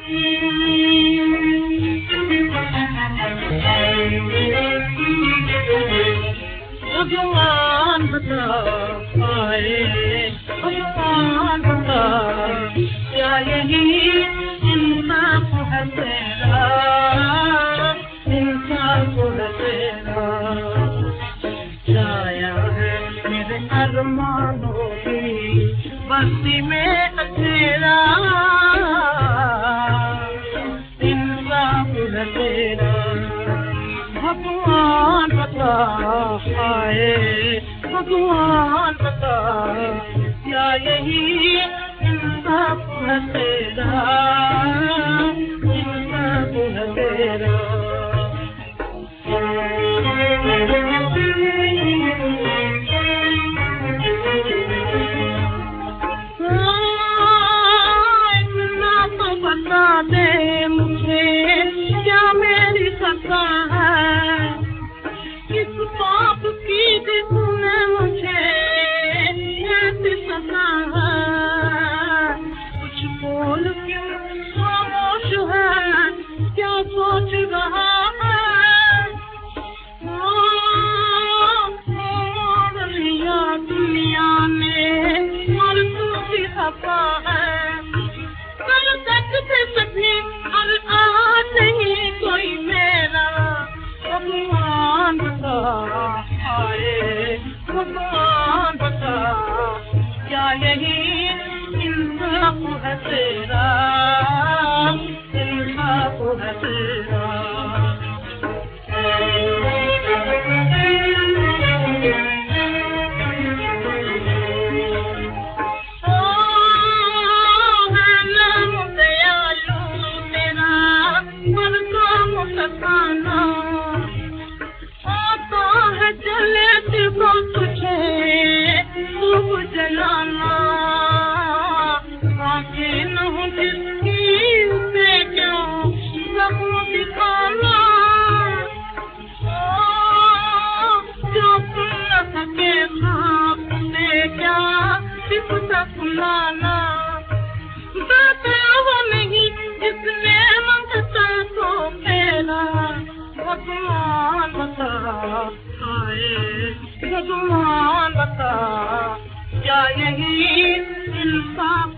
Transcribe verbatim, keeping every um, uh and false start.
भगवान बता आए, भगवान बता क्या यही इंसाफ है तेरा, इंसाफ है तेरा। छाया है मेरे अरमानों की बस्ती में अंधेरा, इंसाफ है तेरा। भगवान बता आए, भगवान बता क्या यही इंसाफ है तेरा, इंसाफ है तेरा। इतना तो बता दे मुझे क्या मेरी खता है, किस पाप की जिसने मुझे ऐसी सजा है। कुछ बोल क्यों खामोश है, क्या सोच रहा है। मोड़ लिया दुनिया ने और तू भी खफा है। कल तक थे सभी और आज नहीं कोई मेरा। भगवान बता आए, भगवान बता क्या यही इंसाफ है तेरा, इंसाफ है तेरा। आता है चले को तुझे खूब जलाना, आंखें न हो जिसकी उसे क्यों जख्म दिखाना। जो सुन न सके सांप से क्या सिपता सुनाना। बताओ नहीं जिसने मंगता तो मेरा। भगवान बता आए, भगवान बता क्या यही इंसाफ